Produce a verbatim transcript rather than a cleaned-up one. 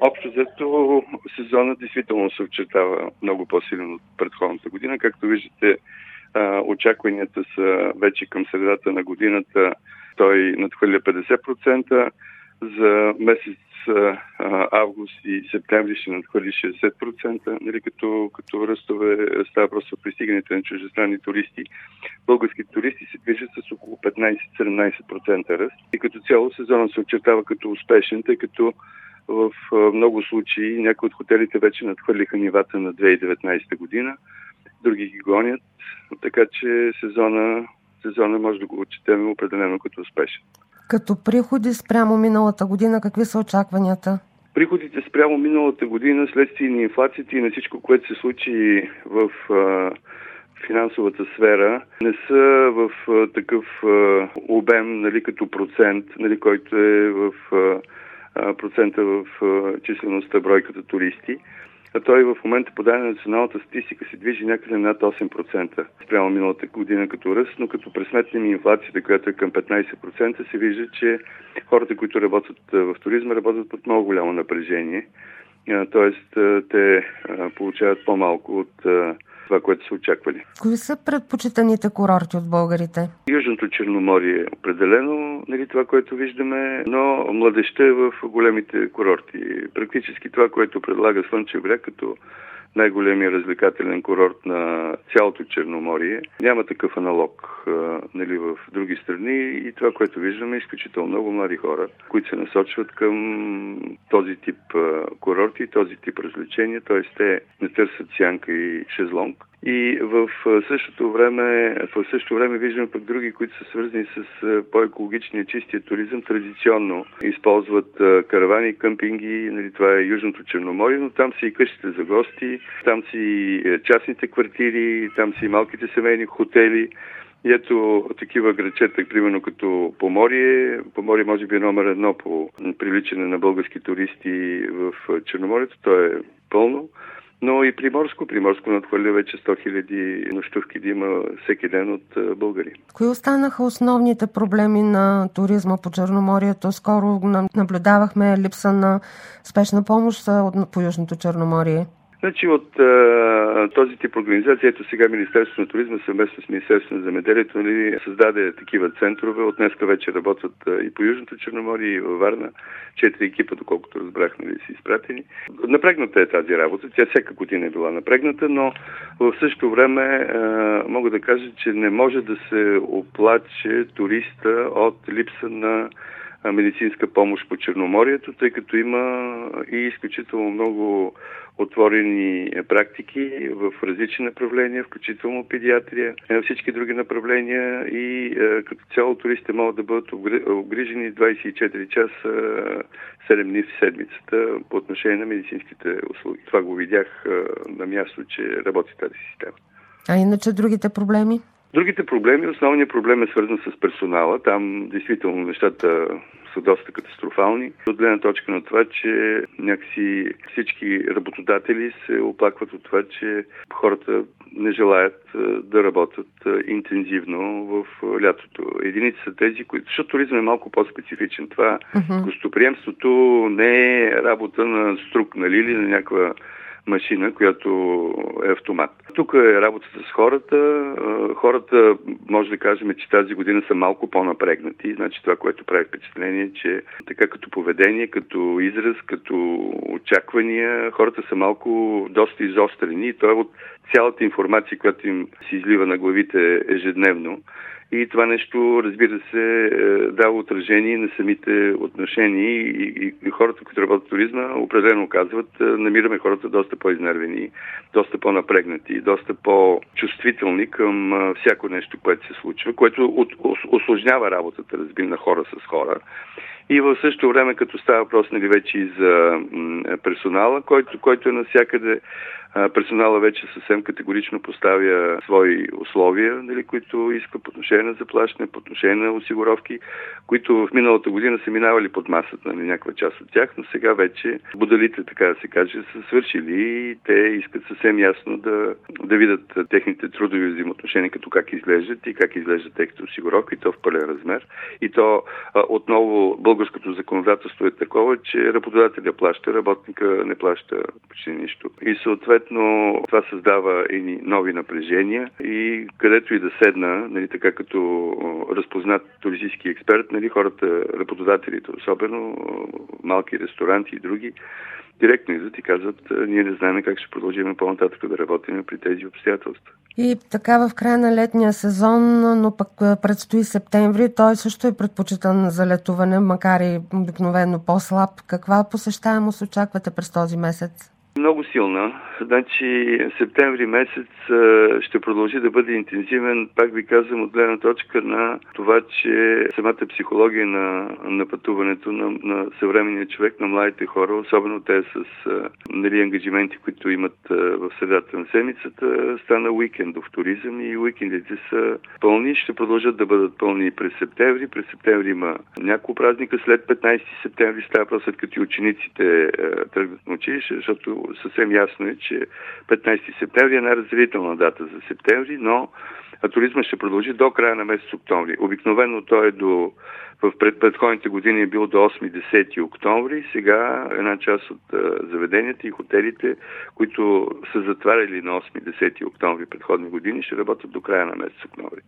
Общо взето сезона действително се очертава много по-силен от предходната година. Както виждате, очакванията са вече към средата на годината. Той надхвърля петдесет процента. За месец август и септември ще надхвърли шейсет процента, нали, като, като ръстове става просто пристигането на чуждестранни туристи. Българските туристи се движат с около петнайсет-седемнайсет процента ръст. И като цяло сезонът се очертава като успешен, тъй като в много случаи някои от хотелите вече надхвърлиха нивата на две хиляди и деветнайсета година, други ги гонят, така че сезона, сезона може да го отчетем определено като успешен. Като приходи спрямо миналата година, какви са очакванията? Приходите спрямо миналата година, следствие на инфлацията и на всичко, което се случи в а, финансовата сфера, не са в а, такъв а, обем, нали, като процент, нали, който е в а, процента в а, числеността бройката туристи. А той в момента по данни на националната статистика се движи някъде над осем процента спрямо миналата година като ръст, но като пресметнем инфлацията, която е към петнайсет процента, се вижда, че хората, които работят в туризма, работят под много голямо напрежение. Тоест, те получават по-малко от това, което са очаквали. Кои са предпочитаните курорти от българите? Южното Черноморие е определено, нали, това, което виждаме, но младежта е в големите курорти. Практически това, което предлага Слънчев бряг като най-големия развлекателен курорт на цялото Черноморие. Няма такъв аналог, нали, в други страни и това, което виждаме, е изключително много млади хора, които се насочват към този тип курорти, този тип развлечения, т.е. те не търсят сянка и шезлонг. И в същото време, в същото време виждаме пък други, които са свързани с по-екологичния чистия туризъм, традиционно използват каравани, къмпинги, нали, това е Южното Черноморие, но там са и къщите за гости, там са и частните квартири, там са и малките семейни хотели. И ето такива градчета, примерно като Поморие. Поморие може би е номер едно по привличане на български туристи в Черноморието. То е пълно. Но и Приморско. Приморско надхвърля вече сто хиляди нощувки да има всеки ден от българи. Кои останаха основните проблеми на туризма по Черноморието? Скоро наблюдавахме липса на спешна помощ по Южното Черноморие. Значи от а, този тип организация, ето сега Министерството на туризма съвместно с Министерството на земеделието, нали, създаде такива центрове. От днеска вече работят а, и по Южното Черноморие, и във Варна. Четири екипа, доколкото разбрах, нали, са изпратени. Напрегната е тази работа. Тя всяка година е била напрегната, но в същото време а, мога да кажа, че не може да се оплаче туриста от липса на медицинска помощ по Черноморието, тъй като има и изключително много отворени практики в различни направления, включително педиатрия, всички други направления и като цяло туристите могат да бъдат обгрижени двайсет и четири часа, седем дни в седмицата по отношение на медицинските услуги. Това го видях на място, че работи тази система. А иначе другите проблеми? Другите проблеми, основният проблем е свързан с персонала. Там действително нещата са доста катастрофални. От гледна точка на това, че някакси всички работодатели се оплакват от това, че хората не желаят да работят интензивно в лятото. Единици са тези, които... Защото туризъм е малко по-специфичен. Това uh-huh. гостоприемството не е работа на струк, нали, или на някаква машина, която е автомат. Тук е работата с хората. Хората, може да кажем, че тази година са малко по-напрегнати. Значи това, което прави впечатление, че така като поведение, като израз, като очаквания, хората са малко доста изострени. И това е от цялата информация, която им се излива на главите ежедневно. И това нещо, разбира се, дава отражение на самите отношения и, и, и хората, които работят в туризма, определено казват, намираме хората доста по-изнервени, доста по-напрегнати, доста по-чувствителни към всяко нещо, което се случва, което от, усложнява работата, разбира, на хора с хора. И в същото време, като става въпрос, нали, вече и за персонала, който, който е навсякъде, персонала вече съвсем категорично поставя свои условия, нали, които иска по отношение на заплащане, по отношение на осигуровки, които в миналата година са минавали под масата, нали, някаква част от тях, но сега вече будалите, така да се каже, са свършили и те искат съвсем ясно да, да видят техните трудови взаимоотношения, като как изглеждат и как изглеждат техните осигуровки, и то в пълен размер. И то отново българското законодателство е такова, че работодателя плаща, работника не плаща почти нищо. И съответно това създава и нови напрежения и където и да седна, нали, така като разпознат туристически експерт, нали, хората, работодателите, особено малки ресторанти и други, директно идват и казват, ние не знаем как ще продължим по-нататък да работим при тези обстоятелства. И така в края на летния сезон, но пък предстои септември, той също е предпочитан за летуване, макар и обикновено по-слаб. Каква посещаемост очаквате през този месец? Много силна. Значи септември месец ще продължи да бъде интензивен, пак ви казвам, от гледна точка на това, че самата психология на, на пътуването на, на съвременния човек, на младите хора, особено те с нали, ангажименти, които имат в средата на седмицата, стана уикендов туризъм и уикендите са пълни, ще продължат да бъдат пълни през септември. През септември има няколко празника, след петнайсети септември става просто след като и учениците тръгнат на училище, защото съвсем ясно е, че петнайсети септември е най-разделителна дата за септември, но туризма ще продължи до края на месец октомври. Обикновено той е до, в пред, предходните години е бил до осми-десети октомври. Сега една част от а, заведенията и хотелите, които са затваряли на осми-десети октомври предходни години, ще работят до края на месец октомври.